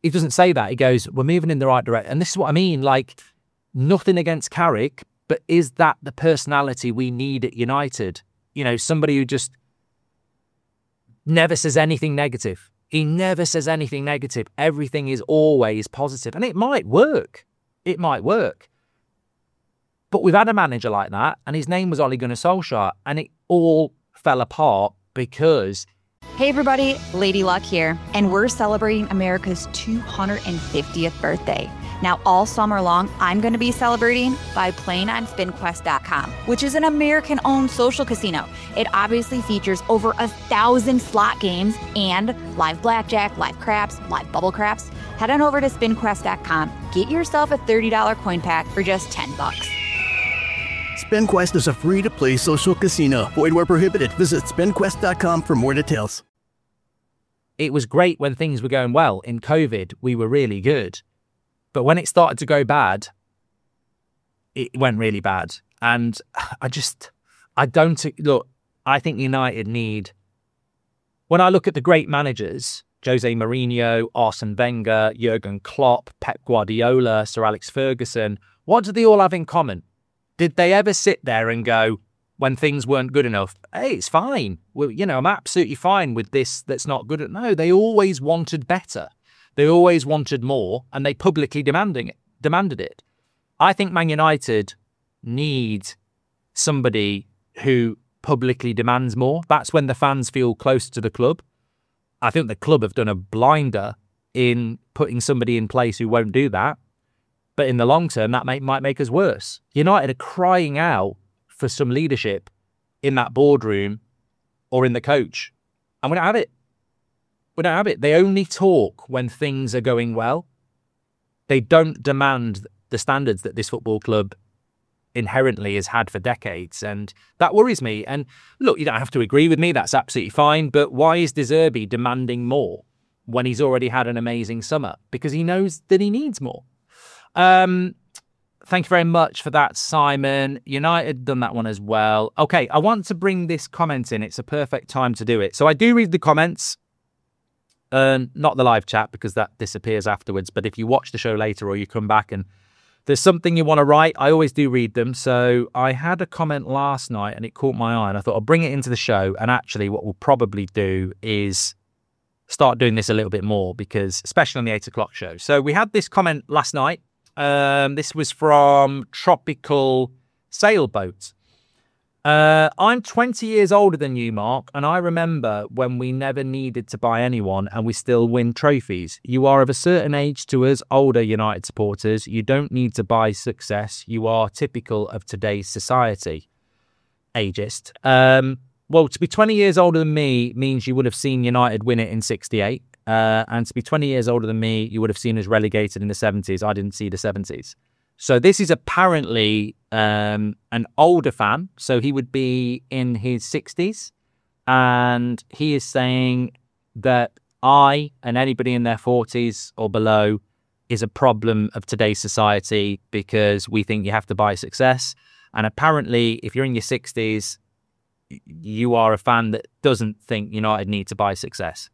he doesn't say that. He goes, we're moving in the right direction. And this is what I mean, like, nothing against Carrick, but is that the personality we need at United? You know, somebody who just never says anything negative. He never says anything negative. Everything is always positive. And it might work. It might work. But we've had a manager like that, and his name was Ole Gunnar Solskjaer, and it all fell apart because... Hey everybody, Lady Luck here, and we're celebrating America's 250th birthday. Now, all summer long, I'm going to be celebrating by playing on SpinQuest.com, which is an American-owned social casino. It obviously features over 1,000 slot games and live blackjack, live craps, live bubble craps. Head on over to SpinQuest.com. Get yourself a $30 coin pack for just $10. SpinQuest is a free-to-play social casino. Void where prohibited. Visit SpinQuest.com for more details. It was great when things were going well. In COVID, we were really good. But when it started to go bad, it went really bad. And I think United need... When I look at the great managers, Jose Mourinho, Arsene Wenger, Jurgen Klopp, Pep Guardiola, Sir Alex Ferguson, what do they all have in common? Did they ever sit there and go, when things weren't good enough, hey, it's fine. Well, I'm absolutely fine with this that's not good. No, they always wanted better. They always wanted more, and they publicly demanded it. I think Man United need somebody who publicly demands more. That's when the fans feel close to the club. I think the club have done a blinder in putting somebody in place who won't do that. But in the long term, that might make us worse. United are crying out for some leadership in that boardroom or in the coach. And we don't have it. We don't have it. They only talk when things are going well. They don't demand the standards that this football club inherently has had for decades. And that worries me. And look, you don't have to agree with me. That's absolutely fine. But why is De Zerbi demanding more when he's already had an amazing summer? Because he knows that he needs more. Thank you very much for that, Simon. United done that one as well. Okay, I want to bring this comment in. It's a perfect time to do it. So I do read the comments, not the live chat because that disappears afterwards. But if you watch the show later or you come back and there's something you want to write, I always do read them. So I had a comment last night and it caught my eye and I thought I'll bring it into the show. And actually what we'll probably do is start doing this a little bit more because especially on the 8 o'clock show. So we had this comment last night. This was from Tropical Sailboat. I'm 20 years older than you, Mark, and I remember when we never needed to buy anyone and we still win trophies. You are of a certain age to us older United supporters. You don't need to buy success. You are typical of today's society. Ageist. Well, to be 20 years older than me means you would have seen United win it in 68. And to be 20 years older than me, you would have seen us relegated in the 70s. I didn't see the 70s. So this is apparently an older fan. So he would be in his 60s. And he is saying that I and anybody in their 40s or below is a problem of today's society because we think you have to buy success. And apparently, if you're in your 60s, you are a fan that doesn't think United need to buy success.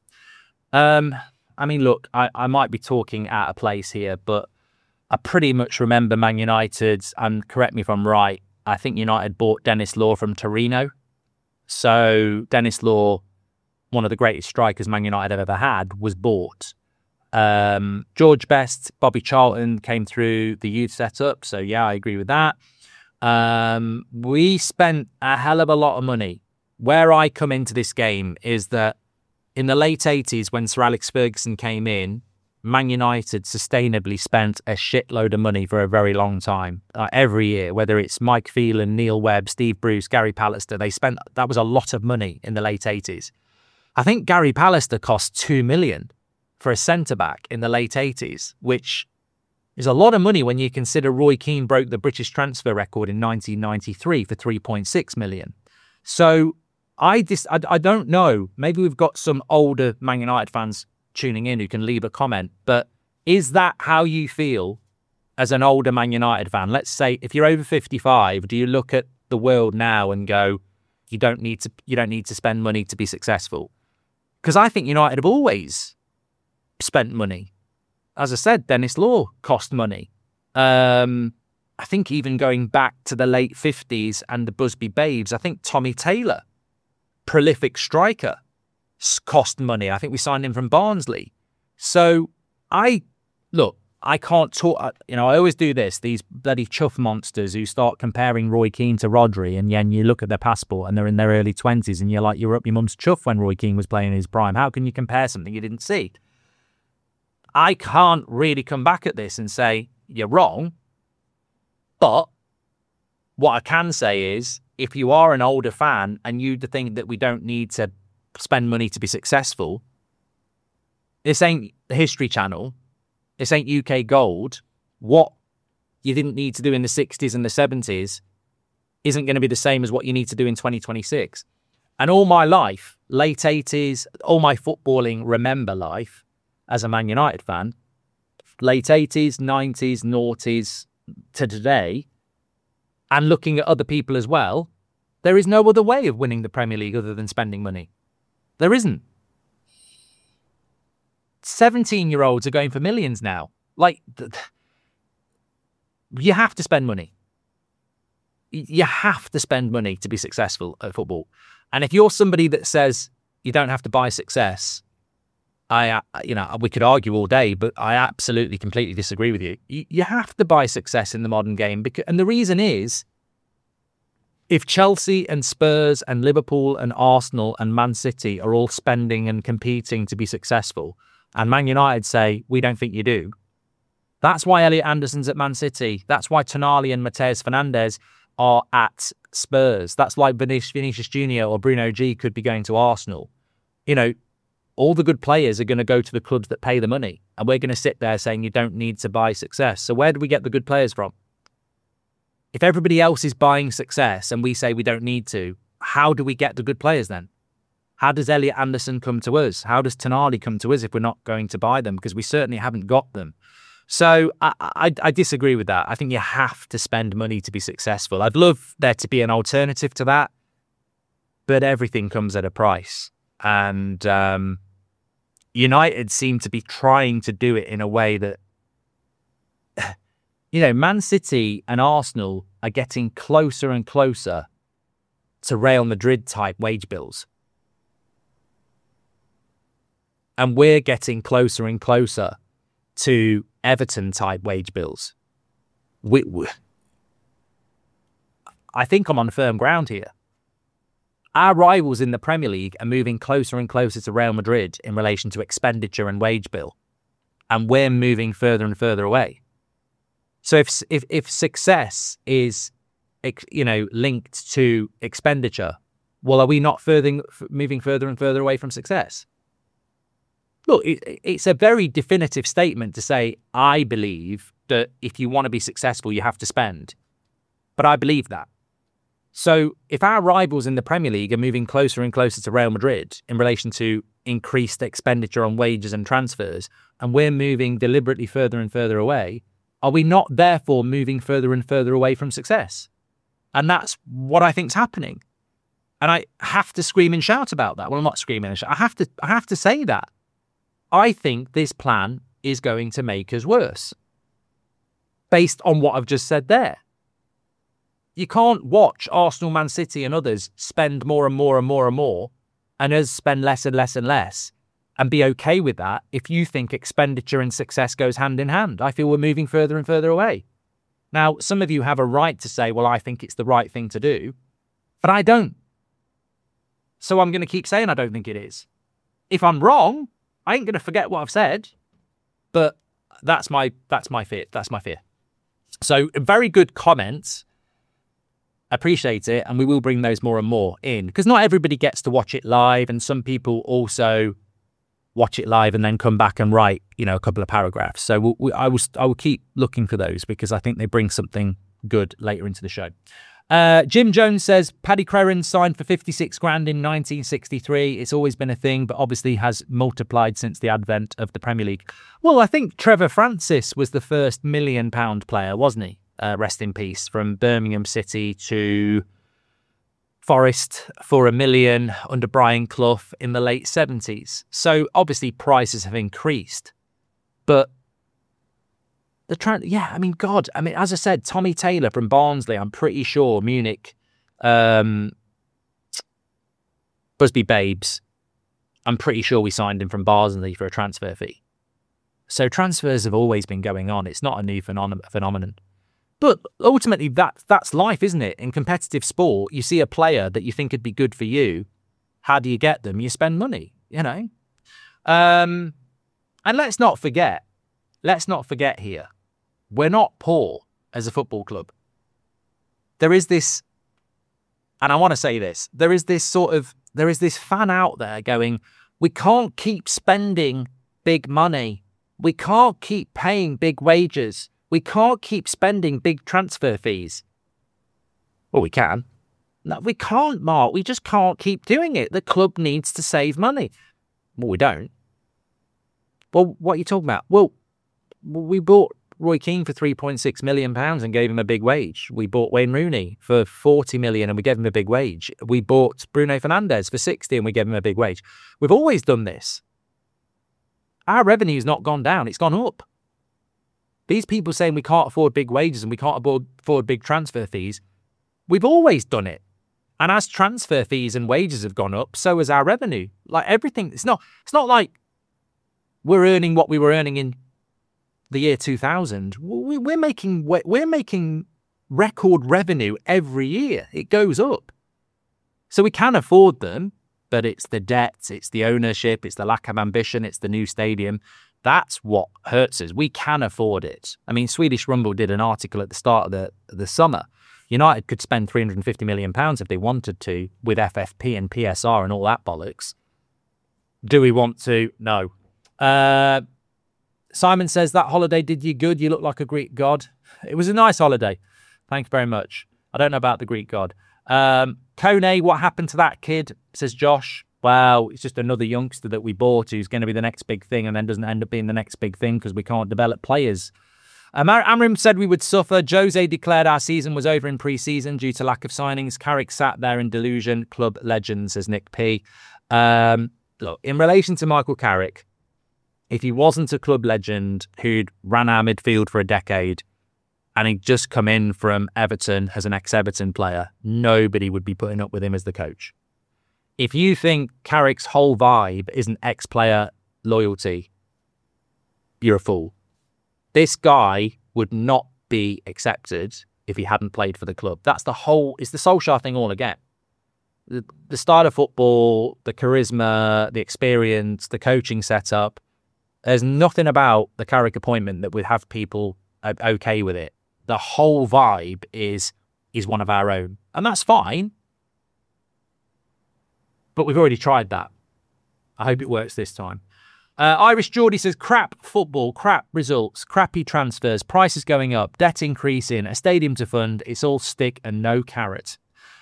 I mean, look, I might be talking out of place here, but I pretty much remember Man United, and correct me if I'm right, I think United bought Denis Law from Torino. So Denis Law, one of the greatest strikers Man United have ever had, was bought. George Best, Bobby Charlton came through the youth setup. So yeah, I agree with that. We spent a hell of a lot of money. Where I come into this game is that in the late 80s, when Sir Alex Ferguson came in, Man United sustainably spent a shitload of money for a very long time. Every year, whether it's Mike Phelan, Neil Webb, Steve Bruce, Gary Pallister, that was a lot of money in the late 80s. I think Gary Pallister cost $2 million for a centre-back in the late 80s, which is a lot of money when you consider Roy Keane broke the British transfer record in 1993 for $3.6 million. So I don't know. Maybe we've got some older Man United fans tuning in who can leave a comment. But is that how you feel as an older Man United fan? Let's say if you're over 55, do you look at the world now and go, you don't need to spend money to be successful? Because I think United have always spent money. as I said, Dennis Law cost money. I think even going back to the late 50s and the Busby Babes, I think Tommy Taylor, prolific striker, cost money. I think we signed him from Barnsley. So I can't talk, I always do this, these bloody chuff monsters who start comparing Roy Keane to Rodri, and then you look at their passport and they're in their early 20s and you're like, you were up your mum's chuff when Roy Keane was playing in his prime. How can you compare something you didn't see? I can't really come back at this and say, you're wrong. But what I can say is, if you are an older fan and you think that we don't need to spend money to be successful, this ain't the History Channel. This ain't UK Gold. What you didn't need to do in the 60s and the 70s isn't going to be the same as what you need to do in 2026. And all my life, late 80s, all my footballing remember life as a Man United fan, late 80s, 90s, noughties to today, and looking at other people as well, there is no other way of winning the Premier League other than spending money. There isn't. 17-year-olds are going for millions now. You have to spend money. You have to spend money to be successful at football. And if you're somebody that says you don't have to buy success, we could argue all day, but I absolutely, completely disagree with you. You have to buy success in the modern game. And the reason is, if Chelsea and Spurs and Liverpool and Arsenal and Man City are all spending and competing to be successful, and Man United say, we don't think you do, that's why Elliot Anderson's at Man City. That's why Tonali and Mateus Fernandes are at Spurs. That's why Vinicius Jr. or Bruno G could be going to Arsenal. All the good players are going to go to the clubs that pay the money. And we're going to sit there saying you don't need to buy success. So where do we get the good players from? If everybody else is buying success and we say we don't need to, how do we get the good players then? How does Elliot Anderson come to us? How does Tonali come to us if we're not going to buy them? Because we certainly haven't got them. So I disagree with that. I think you have to spend money to be successful. I'd love there to be an alternative to that, but everything comes at a price. And United seem to be trying to do it in a way that, Man City and Arsenal are getting closer and closer to Real Madrid type wage bills. And we're getting closer and closer to Everton type wage bills. I think I'm on firm ground here. Our rivals in the Premier League are moving closer and closer to Real Madrid in relation to expenditure and wage bill. And we're moving further and further away. So if success is, linked to expenditure, well, are we not moving further and further away from success? Look, it's a very definitive statement to say, I believe that if you want to be successful, you have to spend. But I believe that. So if our rivals in the Premier League are moving closer and closer to Real Madrid in relation to increased expenditure on wages and transfers, and we're moving deliberately further and further away, are we not therefore moving further and further away from success? And that's what I think's happening. And I have to scream and shout about that. Well, I'm not screaming and shout. I have to say that. I think this plan is going to make us worse, based on what I've just said there. You can't watch Arsenal, Man City and others spend more and more and more and more, and us spend less and less and less, and be okay with that if you think expenditure and success goes hand in hand. I feel we're moving further and further away. Now, some of you have a right to say, well, I think it's the right thing to do, but I don't. So I'm going to keep saying I don't think it is. If I'm wrong, I ain't going to forget what I've said, but that's my fear. That's my fear. So very good comments. Appreciate it. And we will bring those more and more in, because not everybody gets to watch it live. And some people also watch it live and then come back and write, a couple of paragraphs. So I will keep looking for those, because I think they bring something good later into the show. Jim Jones says, Paddy Crerand signed for 56 grand in 1963. It's always been a thing, but obviously has multiplied since the advent of the Premier League. Well, I think Trevor Francis was the first £1 million player, wasn't he? Rest in peace, from Birmingham City to Forest for £1 million under Brian Clough in the late 70s. So obviously prices have increased, but God. I mean, as I said, Tommy Taylor from Barnsley, I'm pretty sure Munich, Busby Babes, I'm pretty sure we signed him from Barnsley for a transfer fee. So transfers have always been going on. It's not a new phenomenon. But ultimately, that's life, isn't it? In competitive sport, you see a player that you think would be good for you. How do you get them? You spend money, And let's not forget here, we're not poor as a football club. There is this, and I want to say this, there is this fan out there going, we can't keep spending big money. We can't keep paying big wages. We can't keep spending big transfer fees. Well, we can. No, we can't, Mark. We just can't keep doing it. The club needs to save money. Well, we don't. Well, what are you talking about? Well, we bought Roy Keane for £3.6 million and gave him a big wage. We bought Wayne Rooney for £40 million and we gave him a big wage. We bought Bruno Fernandes for £60 and we gave him a big wage. We've always done this. Our revenue's not gone down, it's gone up. These people saying we can't afford big wages and we can't afford big transfer fees, we've always done it. And as transfer fees and wages have gone up, so has our revenue. Like everything, it's not like we're earning what we were earning in the year 2000. We're making record revenue every year. It goes up. So we can afford them, but it's the debts, it's the ownership, it's the lack of ambition, it's the new stadium. That's what hurts us. We can afford it. I mean, Swedish Rumble did an article at the start of the summer. United could spend £350 million if they wanted to with FFP and PSR and all that bollocks. Do we want to? No. Simon says, that holiday did you good. You look like a Greek god. It was a nice holiday. Thanks very much. I don't know about the Greek god. Kone, what happened to that kid? Says Josh. Well, it's just another youngster that we bought who's going to be the next big thing and then doesn't end up being the next big thing because we can't develop players. Amrim said we would suffer. Jose declared our season was over in pre-season due to lack of signings. Carrick sat there in delusion. Club legend, says Nick P. Look, in relation to Michael Carrick, if he wasn't a club legend who'd ran our midfield for a decade and he'd just come in from Everton as an ex-Everton player, nobody would be putting up with him as the coach. If you think Carrick's whole vibe isn't ex-player loyalty, you're a fool. This guy would not be accepted if he hadn't played for the club. It's the Solskjaer thing all again. The style of football, the charisma, the experience, the coaching setup. There's nothing about the Carrick appointment that would have people okay with it. The whole vibe is one of our own. And that's fine. But we've already tried that. I hope it works this time. Irish Geordie says, crap football, crap results, crappy transfers, prices going up, debt increasing, a stadium to fund. It's all stick and no carrot.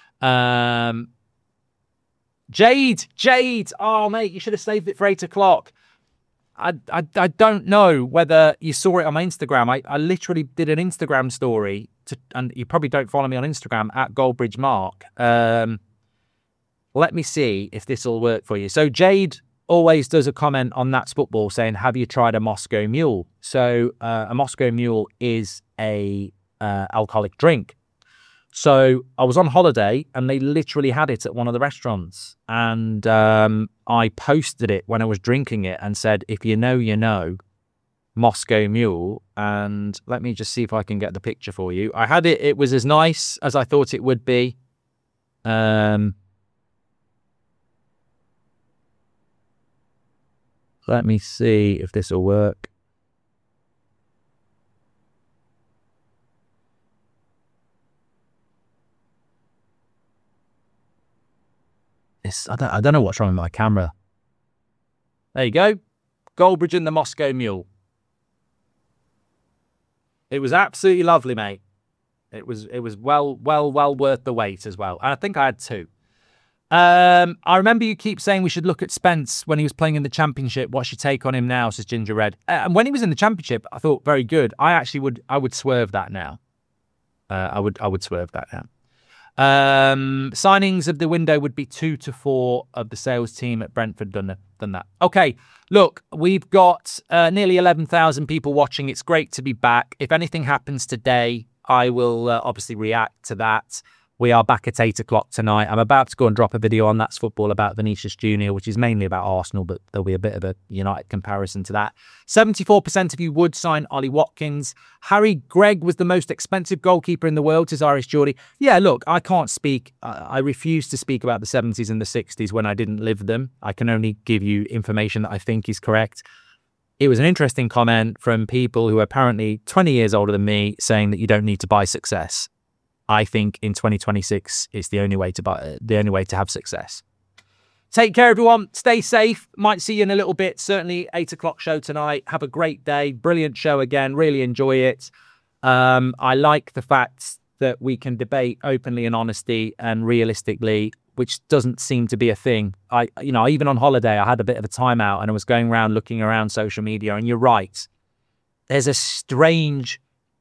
Jade. Oh, mate, you should have saved it for 8 o'clock. I don't know whether you saw it on my Instagram. I literally did an Instagram story, and you probably don't follow me on Instagram, at Goldbridge Mark. Let me see if this will work for you. So Jade always does a comment on That's Football saying, have you tried a Moscow Mule? So a Moscow Mule is a alcoholic drink. So I was on holiday and they literally had it at one of the restaurants. And I posted it when I was drinking it and said, if you know, you know, Moscow Mule. And let me just see if I can get the picture for you. I had it. It was as nice as I thought it would be. Let me see if this will work. I don't know what's wrong with my camera. There you go. Goldbridge and the Moscow Mule. It was absolutely lovely, mate. It was well worth the wait as well. And I think I had 2. I remember you keep saying we should look at Spence when he was playing in the Championship. What's your take on him now, says Ginger Red. And when he was in the Championship, I thought very good. I would swerve that now. I would swerve that now. Signings of the window would be 2 to 4 of the sales team at Brentford done that. Okay, look, we've got nearly 11,000 people watching. It's great to be back. If anything happens today, I will obviously react to that. We are back at 8 o'clock tonight. I'm about to go and drop a video on That's Football about Vinicius Junior, which is mainly about Arsenal, but there'll be a bit of a United comparison to that. 74% of you would sign Ollie Watkins. Harry Gregg was the most expensive goalkeeper in the world, says Irish Geordie. Yeah, look, I can't speak. I refuse to speak about the 70s and the 60s when I didn't live them. I can only give you information that I think is correct. It was an interesting comment from people who are apparently 20 years older than me saying that you don't need to buy success. I think in 2026 it's the only way to have success. Take care, everyone. Stay safe. Might see you in a little bit. Certainly 8 o'clock show tonight. Have a great day. Brilliant show again. Really enjoy it. I like the fact that we can debate openly and honestly and realistically, which doesn't seem to be a thing. Even on holiday, I had a bit of a timeout and I was going around looking around social media, and you're right. There's a strange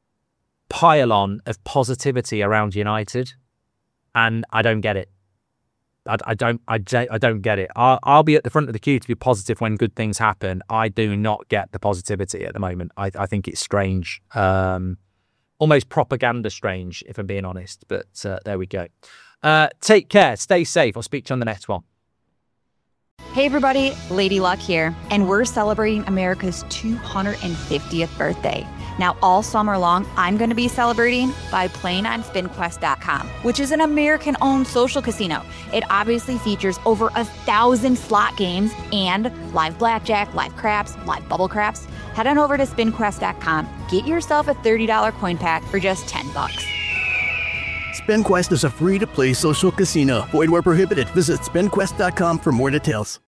pile-on of positivity around United, and I don't get it. I don't get it. I'll be at the front of the queue to be positive when good things happen. I do not get the positivity at the moment. I think it's strange, almost propaganda strange, if I'm being honest. But there we go. Take care. Stay safe. I'll speak to you on the next one. Hey everybody, Lady Luck here, and we're celebrating America's 250th birthday. Now, all summer long, I'm going to be celebrating by playing on SpinQuest.com, which is an American-owned social casino. It obviously features over 1,000 slot games and live blackjack, live craps, live bubble craps. Head on over to SpinQuest.com. Get yourself a $30 coin pack for just $10. SpinQuest is a free-to-play social casino. Void where prohibited. Visit SpinQuest.com for more details.